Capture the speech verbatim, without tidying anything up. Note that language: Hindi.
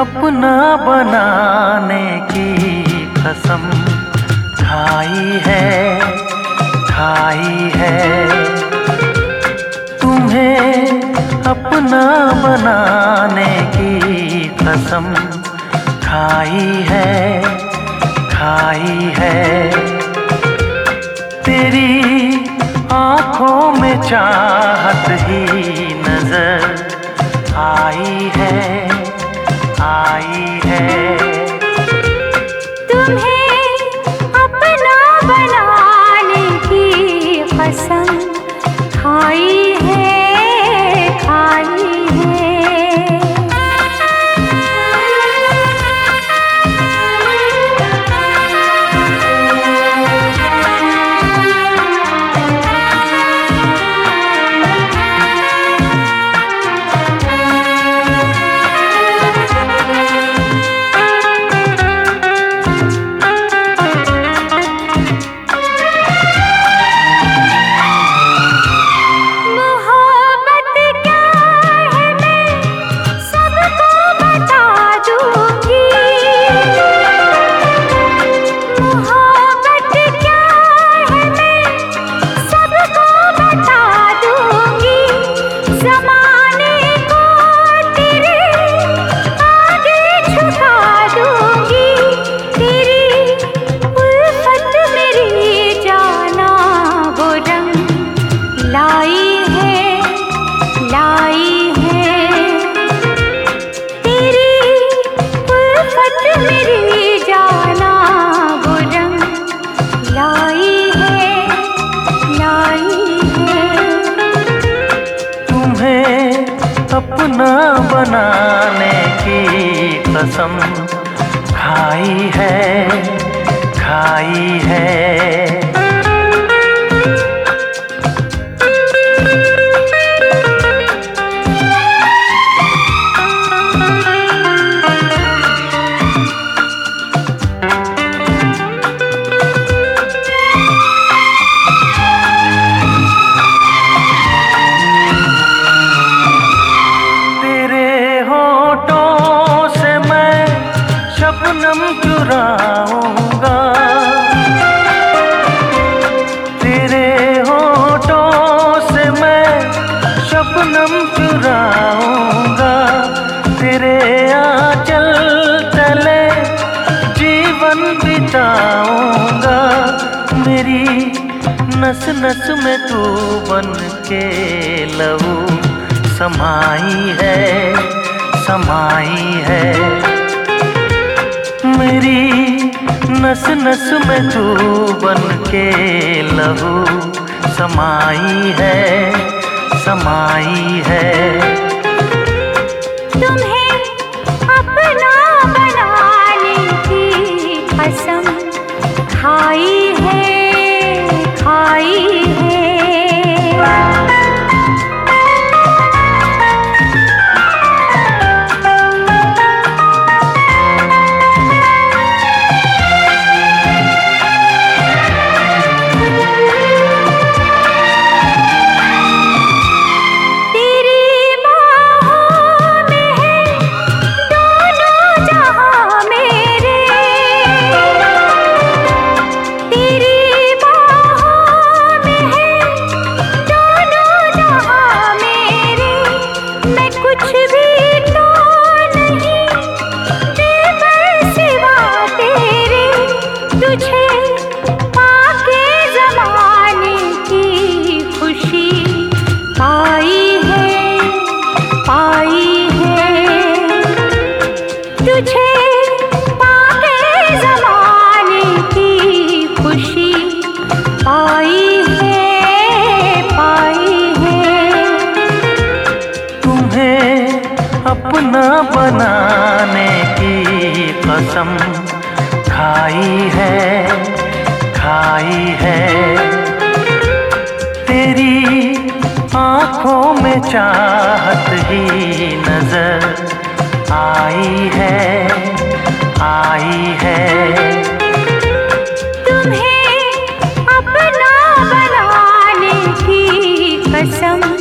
अपना बनाने की कसम खाई है, खाई है। तुम्हें अपना बनाने की कसम खाई है, खाई है। तेरी आँखों में चाहत ही नजर आई है, आई है। तुम्हें अपना बनाने की कसम खाई है, खाई है। अपना बनाने की कसम खाई है, खाई है। शबनम चुराऊंगा तेरे होठों से, मैं शबनम चुराऊंगा। तेरे आंचल तले जीवन बिताऊंगा। मेरी नस नस में तू बन के लहू समाई है, समाई है। मेरी नस नस में तू बन के लहू समाई है, समाई है। तुम्हें अपना बनाने की कसम खाई है, खाई है। अपना बनाने की कसम खाई है, खाई है। तेरी आँखों में चाहत ही नजर आई है, आई है। तुम्हें अपना बनाने की कसम